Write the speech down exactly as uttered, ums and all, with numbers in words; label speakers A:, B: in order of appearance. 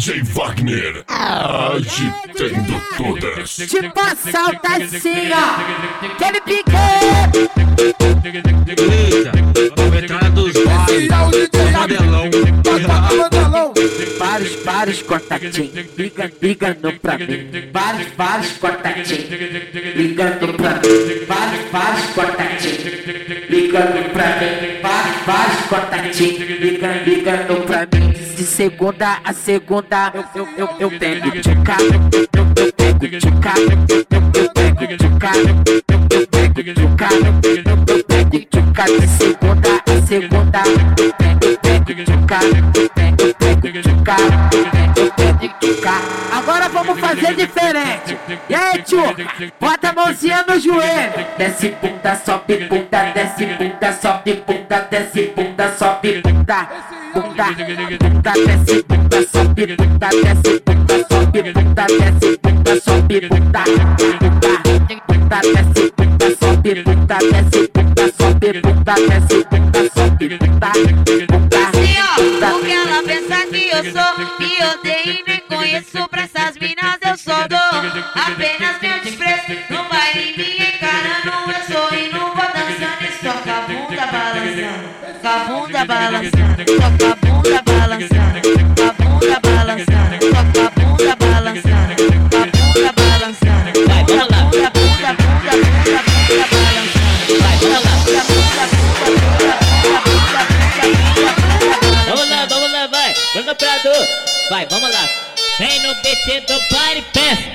A: J Wagner, agitando todas.
B: Tipo a salta assim, ó. Quer me picar?
C: Eita, dos modelão.
B: Vários, vários contatinhos liga, ligando pra mim. Vários, vários contatinhos ligando pra mim. Vários, vários contatinhos ligando pra mim. Vários, vários contatinhos ligando, ligando pra mim. De segunda a segunda eu, eu, eu, eu pego de cá, eu, eu, eu pego de cá, eu, eu pego de cá, eu, eu pego de cá, eu, eu pego de cá. De segunda a segunda eu pego, eu pego de cá, eu pego, eu pego de cá, eu pego de cá. Agora vamos fazer diferente. E aí, tio, bota a mãozinha no joelho. Desce bunda, sobe bunda, desce bunda, sobe bunda, desce bunda, sobe bunda. Bunda, bunda, desce bunda, sobe bunda, desce bunda, sobe bunda, desce bunda, sobe bunda. Bunda, bunda, desce bunda, sobe bunda, desce bunda, sobe bunda, desce bunda, sobe bunda. Bunda,
D: assim, ó, porque ela pensa que eu sou e eu odeio e nem conheço. Pra essas minas eu só dou apenas meu desprezo. No baile me encarando, eu sou e não vou dançando. E só com a bunda balançando, com a bunda balançando, só com a bunda balançando, com a bunda balançando, só com a bunda balançando, com a bunda balançando.
C: Vai, vamos lá.
D: Bunda, bunda, bunda, bunda, bunda balançando.
C: Vai, vamos lá.
D: Bunda, bunda, bunda, bunda, bunda, bunda, bunda, bunda.
C: Vamos lá, vamos lá, vai. Vamos no Prado. Vai, vamos lá. Vem no B T do Party Fest.